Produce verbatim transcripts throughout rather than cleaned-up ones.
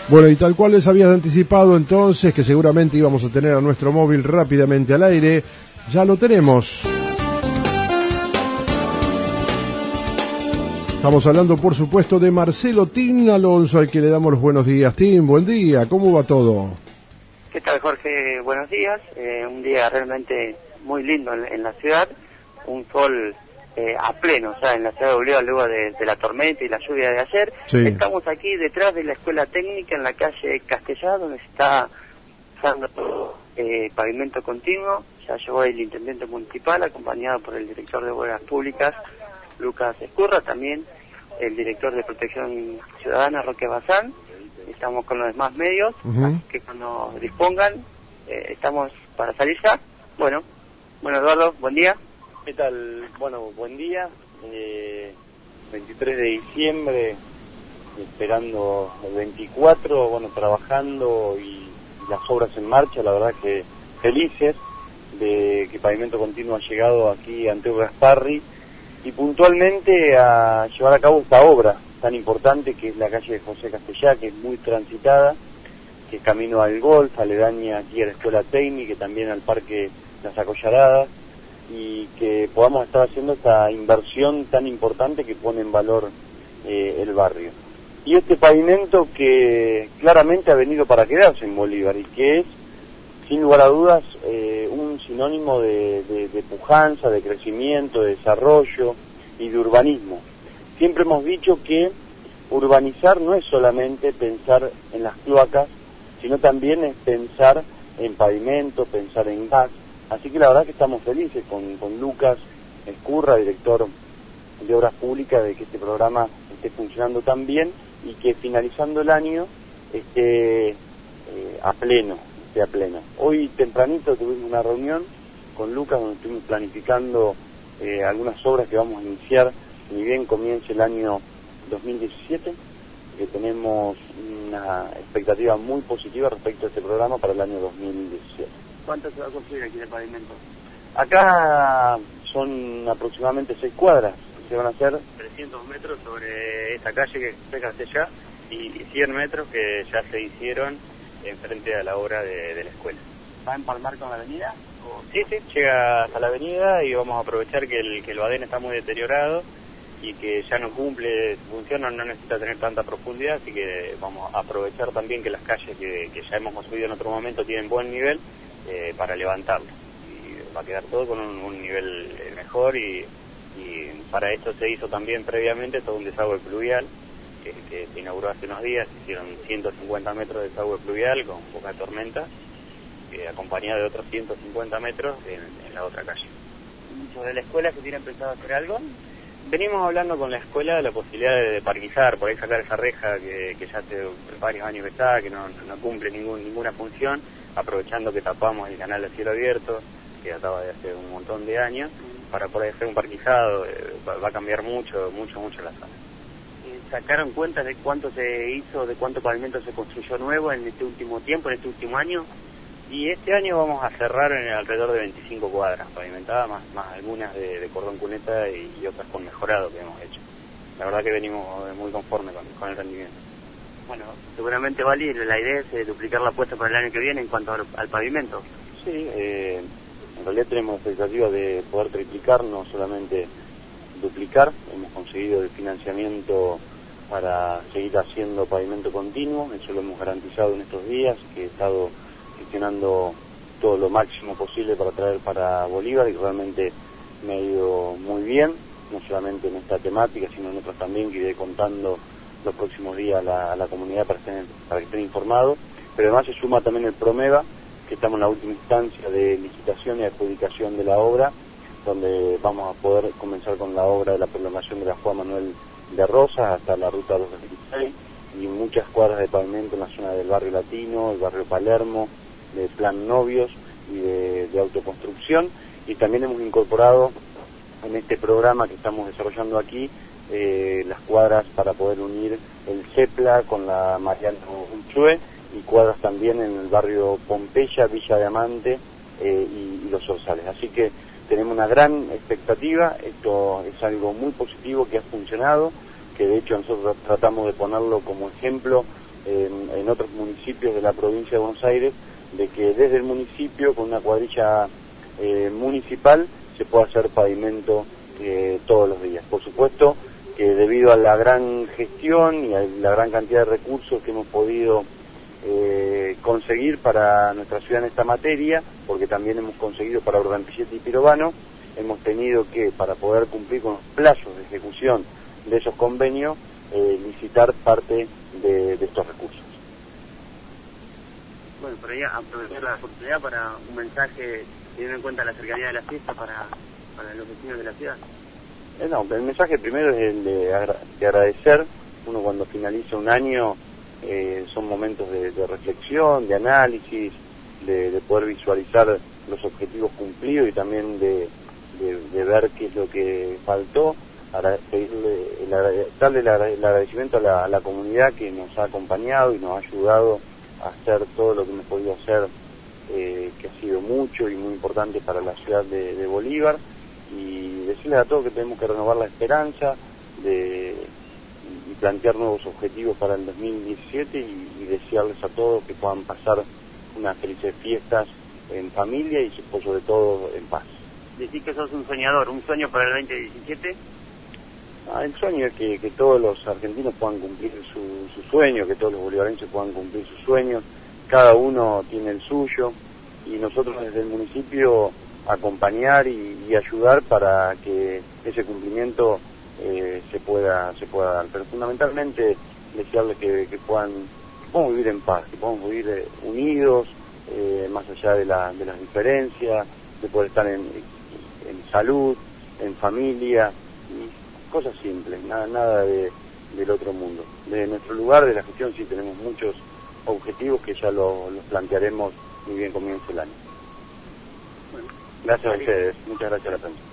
Bueno, y tal cual les habías anticipado entonces, que seguramente íbamos a tener a nuestro móvil rápidamente al aire, ya lo tenemos. Estamos hablando, por supuesto, de Marcelo Tim Alonso, al que le damos los buenos días. Tim, buen día, ¿cómo va todo? ¿Qué tal, Jorge? Buenos días. Eh, un día realmente muy lindo en, en la ciudad, un sol eh, a pleno, ya en la ciudad de Bolívar, luego de, de la tormenta y la lluvia de ayer. Sí. Estamos aquí detrás de la Escuela Técnica, en la calle Castellá, donde se está usando eh, pavimento continuo. Ya llegó el intendente municipal, acompañado por el director de Obras Públicas, Lucas Escurra, también el director de Protección Ciudadana, Roque Bazán. Estamos con los demás medios, Uh-huh. así que cuando dispongan, eh, estamos para salir ya. Bueno, bueno Eduardo, buen día. ¿Qué tal? Bueno, buen día. Eh, veintitrés de diciembre, esperando el veinticuatro, bueno, trabajando y las obras en marcha, la verdad que felices de que Pavimento Continuo ha llegado aquí ante Gasparri y puntualmente a llevar a cabo esta obra tan importante que es la calle de José Castellá, que es muy transitada, que es camino al golf, aledaña aquí a la Escuela Técnica y también al Parque Las Acollaradas, y que podamos estar haciendo esta inversión tan importante que pone en valor eh, el barrio. Y este pavimento que claramente ha venido para quedarse en Bolívar y que es, sin lugar a dudas, eh, un sinónimo de, de, de pujanza, de crecimiento, de desarrollo y de urbanismo. Siempre hemos dicho que urbanizar no es solamente pensar en las cloacas, sino también es pensar en pavimento, pensar en gas. Así que la verdad que estamos felices con, con Lucas Escurra, director de Obras Públicas, de que este programa esté funcionando tan bien y que finalizando el año esté eh, a pleno, esté a pleno. Hoy tempranito tuvimos una reunión con Lucas donde estuvimos planificando eh, algunas obras que vamos a iniciar ni bien comience el año dos mil diecisiete, que tenemos una expectativa muy positiva respecto a este programa para el año dos mil diecisiete. ¿Cuánto se va a construir aquí de pavimento? Acá son aproximadamente seis cuadras, se van a hacer trescientos metros sobre esta calle que es Castellá y cien metros que ya se hicieron enfrente a la obra de, de la escuela. ¿Va a empalmar con la avenida? O... Sí, sí, llega hasta la avenida y vamos a aprovechar que el, que el badén está muy deteriorado y que ya no cumple su función, no, no necesita tener tanta profundidad, así que vamos a aprovechar también que las calles que, que ya hemos construido en otro momento tienen buen nivel eh, para levantarlo. Y va a quedar todo con un, un nivel eh, mejor y, y para esto se hizo también previamente todo un desagüe pluvial que, que se inauguró hace unos días, se hicieron ciento cincuenta metros de desagüe pluvial con poca tormenta, eh, acompañado de otros ciento cincuenta metros en, en la otra calle. ¿Sobre la escuela que tienen pensado hacer algo? Venimos hablando con la escuela de la posibilidad de, de parquizar, por ahí sacar esa reja que, que ya hace varios años que está, que no, no cumple ningún, ninguna función, aprovechando que tapamos el canal de cielo abierto, que databa de hace un montón de años, para poder hacer un parquizado, eh, va, va a cambiar mucho, mucho, mucho la zona. ¿Sacaron cuenta de cuánto se hizo, de cuánto pavimento se construyó nuevo en este último tiempo, en este último año? Y este año vamos a cerrar en alrededor de veinticinco cuadras pavimentadas, más, más algunas de, de cordón cuneta y, y otras con mejorado que hemos hecho. La verdad que venimos muy conformes con, con el rendimiento. Bueno, seguramente Vali, la idea es eh, duplicar la apuesta para el año que viene en cuanto al, al pavimento. Sí, eh, en realidad tenemos expectativa de poder triplicar, no solamente duplicar. Hemos conseguido el financiamiento para seguir haciendo pavimento continuo, eso lo hemos garantizado en estos días, que he estado gestionando todo lo máximo posible para traer para Bolívar y realmente me ha ido muy bien, no solamente en esta temática, sino en otras también que iré contando los próximos días a la, a la comunidad para, estén, para que estén informados, pero además se suma también el PROMEVA, que estamos en la última instancia de licitación y adjudicación de la obra, donde vamos a poder comenzar con la obra de la prolongación de la Juan Manuel de Rosas hasta la ruta doscientos veintiséis y muchas cuadras de pavimento en la zona del barrio Latino, el barrio Palermo, de Plan Novios y de, de autoconstrucción, y también hemos incorporado en este programa que estamos desarrollando aquí eh, las cuadras para poder unir el CEPLA con la Mariano Unchue y cuadras también en el barrio Pompeya, Villa Diamante eh, y, y Los Orzales. Así que tenemos una gran expectativa, esto es algo muy positivo que ha funcionado, que de hecho nosotros tratamos de ponerlo como ejemplo en, en otros municipios de la provincia de Buenos Aires, de que desde el municipio, con una cuadrilla eh, municipal, se puede hacer pavimento eh, todos los días. Por supuesto que debido a la gran gestión y a la gran cantidad de recursos que hemos podido eh, conseguir para nuestra ciudad en esta materia, porque también hemos conseguido para Urdampilleta y Pirovano, hemos tenido que, para poder cumplir con los plazos de ejecución de esos convenios, eh, licitar parte de, de estos recursos. Bueno, por ahí aprovechar la oportunidad para un mensaje, teniendo en cuenta la cercanía de la fiesta para, para los vecinos de la ciudad. Eh, no, el mensaje primero es el de, agra de agradecer. Uno cuando finaliza un año eh, son momentos de, de reflexión, de análisis, de, de poder visualizar los objetivos cumplidos y también de, de, de ver qué es lo que faltó. Para pedirle el, darle el agradecimiento a la, a la comunidad que nos ha acompañado y nos ha ayudado a hacer todo lo que hemos podido hacer, eh, que ha sido mucho y muy importante para la ciudad de, de Bolívar, y decirles a todos que tenemos que renovar la esperanza de, y plantear nuevos objetivos para el dos mil diecisiete y, y desearles a todos que puedan pasar unas felices fiestas en familia y por sobre todo en paz. Decís que sos un soñador, ¿un sueño para el veinte diecisiete? Ah, el sueño es que, que todos los argentinos puedan cumplir su, su sueño, que todos los bolivarenses puedan cumplir sus sueños, cada uno tiene el suyo, y nosotros desde el municipio acompañar y, y ayudar para que ese cumplimiento eh, se pueda se pueda dar, pero fundamentalmente desearles que, que puedan que podamos vivir en paz, que podamos vivir eh, unidos, eh, más allá de, la, de las diferencias, de poder estar en, en salud, en familia, y cosas simples, nada, nada de, del otro mundo. De nuestro lugar, de la gestión, sí tenemos muchos objetivos que ya lo, los plantearemos muy bien comienza el año. Bueno, gracias a ustedes, muchas gracias a la prensa.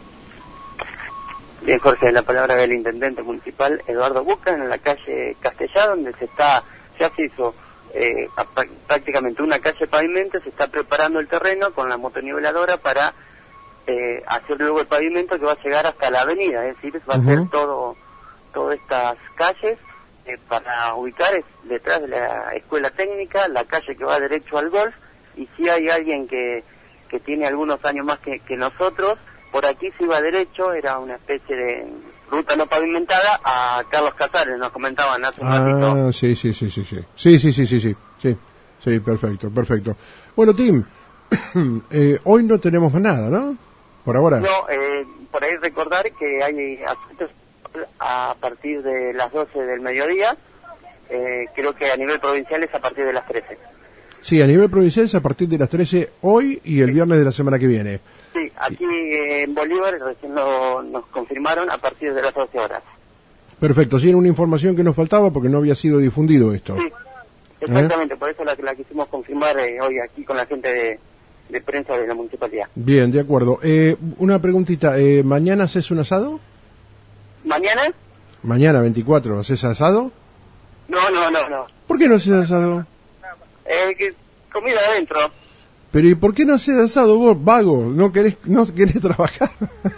Bien, Jorge, la palabra del intendente municipal Eduardo Buca, en la calle Castellá, donde se está, ya se hizo eh, a, prácticamente una calle pavimento, se está preparando el terreno con la motoniveladora para Eh, hacer luego el pavimento que va a llegar hasta la avenida, es decir, va a ser uh-huh. todo todas estas calles eh, para ubicar es detrás de la escuela técnica, la calle que va derecho al golf, y si hay alguien que, que tiene algunos años más que, que nosotros, por aquí se iba derecho, era una especie de ruta no pavimentada a Carlos Casares, nos comentaban hace un ah, ratito. Sí, sí, sí, sí, sí, sí, sí, sí, sí, sí, sí, sí, perfecto, perfecto. Bueno, Tim, eh, hoy no tenemos nada, ¿no? Por ahora. No, eh, por ahí recordar que hay asuntos a partir de las doce del mediodía, eh, creo que a nivel provincial es a partir de las trece. Sí, a nivel provincial es a partir de las trece hoy y el sí. viernes de la semana que viene. Sí, aquí eh, en Bolívar recién lo, nos confirmaron a partir de las doce horas. Perfecto, sí, era una información que nos faltaba porque no había sido difundido esto. Sí, exactamente, ¿Eh? por eso la, la quisimos confirmar eh, hoy aquí con la gente de... de prensa de la municipalidad. Bien, de acuerdo. Eh, una preguntita, eh, ¿mañana haces un asado? ¿Mañana? Mañana, veinticuatro, ¿haces asado? No, no, no, no. ¿Por qué no haces asado? Eh, que comida adentro. Pero ¿y por qué no haces asado vos, vago? ¿No querés, no querés trabajar?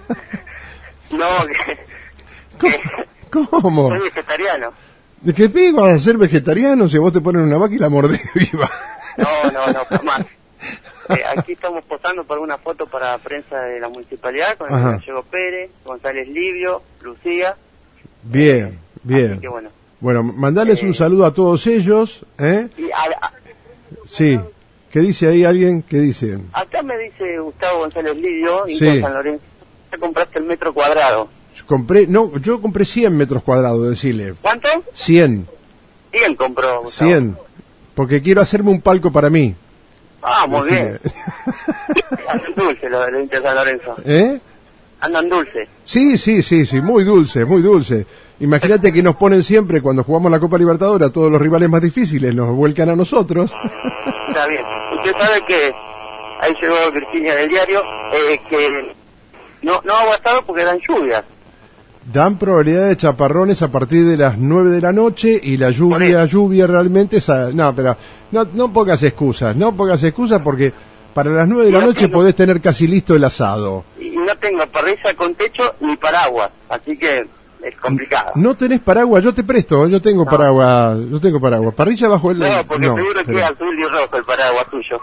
No, que... ¿Cómo? ¿Cómo? Soy vegetariano. ¿De qué pico vas a ser vegetariano si vos te ponen una vaca y la mordés viva? No, no, no, jamás. Eh, aquí estamos posando por una foto para prensa de la municipalidad con el Gallego Pérez, González Livio, Lucía. Bien, eh, bien. Así que bueno. Bueno, mandales eh, un saludo a todos ellos, ¿eh? Y a, a, sí. ¿Qué dice ahí alguien? ¿Qué dice? Acá me dice Gustavo González Livio, sí. en San Lorenzo. ¿Ya compraste el metro cuadrado? Yo compré, no, yo compré cien metros cuadrados, decirle. ¿Cuánto? cien. cien compró, Gustavo. cien. Porque quiero hacerme un palco para mí. Ah, muy bien. Andan dulce lo del Inter San Lorenzo. ¿Eh? Andan dulce. Sí, sí, sí, sí, muy dulce, muy dulce. Imagínate que nos ponen siempre, cuando jugamos la Copa Libertadores, a todos los rivales más difíciles, nos vuelcan a nosotros. Está bien. Usted sabe que, ahí llegó Virginia del diario, eh, que no, no ha aguantado porque dan lluvias. Dan probabilidad de chaparrones a partir de las nueve de la noche y la lluvia, lluvia realmente es a, no, pero no, no pongas excusas, no pongas excusas porque para las nueve de la no noche tengo, podés tener casi listo el asado. Y no tengo parrilla con techo ni paraguas, así que es complicado. No tenés paraguas, yo te presto, yo tengo No. paraguas, yo tengo paraguas. Parrilla bajo el... No, porque no, seguro pero- que es azul y rojo el paraguas tuyo.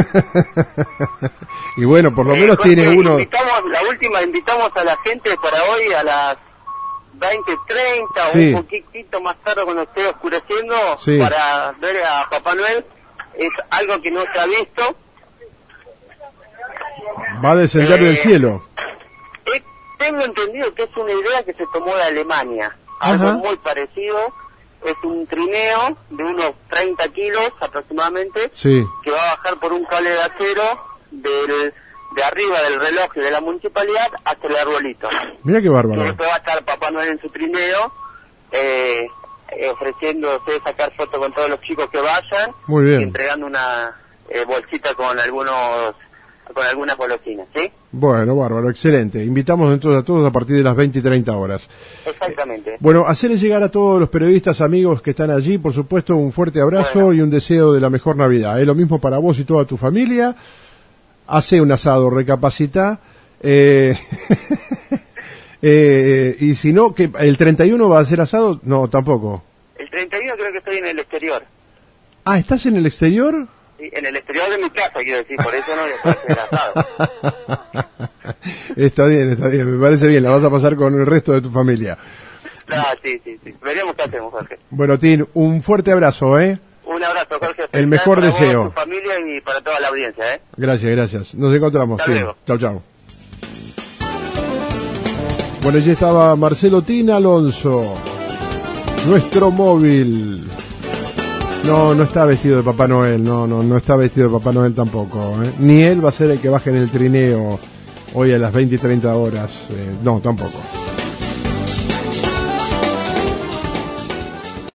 Y bueno, por lo Eh, menos Jorge, tiene uno... invitamos, la última, invitamos a la gente para hoy a las veinte treinta Sí. o un poquitito más tarde cuando esté oscureciendo, Sí. para ver a Papá Noel. Es algo que no se ha visto. Va a descender Eh, del cielo. Eh, tengo entendido que es una idea que se tomó de Alemania, Ajá. algo muy parecido. Es un trineo de unos treinta kilos aproximadamente, Sí. que va a bajar por un cable de acero del, de arriba del reloj de la municipalidad hasta el arbolito. Mira qué Y bárbaro. después va a estar Papá Noel en su trineo, eh, eh, ofreciéndose sacar fotos con todos los chicos que vayan, Muy bien. y entregando una eh, bolsita con algunos con algunas golosinas, ¿sí? Bueno, bárbaro, excelente. Invitamos entonces a todos a partir de las veinte y treinta horas. Exactamente. Bueno, hacerles llegar a todos los periodistas amigos que están allí, por supuesto, un fuerte abrazo Bueno. y un deseo de la mejor Navidad. Es lo mismo para vos y toda tu familia. Hace un asado, recapacita. Eh, eh, y si no, que ¿el treinta y uno va a hacer asado? No, tampoco. El treinta y uno creo que estoy en el exterior. Ah, ¿estás en el exterior? Sí, en el exterior de mi casa, quiero decir, por eso no voy a hacer asado. Está bien, está bien, me parece bien. La vas a pasar con el resto de tu familia. No, sí, sí, sí. Veremos qué hacemos, Jorge. Bueno, Tin, un fuerte abrazo, ¿eh? Un abrazo, Jorge. El mejor para vos, deseo. tu familia y para toda la audiencia, ¿eh? Gracias, gracias. Nos encontramos. Hasta Sí. luego. Chau, chau. Bueno, allí estaba Marcelo Tin Alonso, nuestro móvil. No, no está vestido de Papá Noel, no, no, no está vestido de Papá Noel tampoco, ¿eh? Ni él va a ser el que baje en el trineo hoy a las veinte y treinta horas, eh, no, tampoco.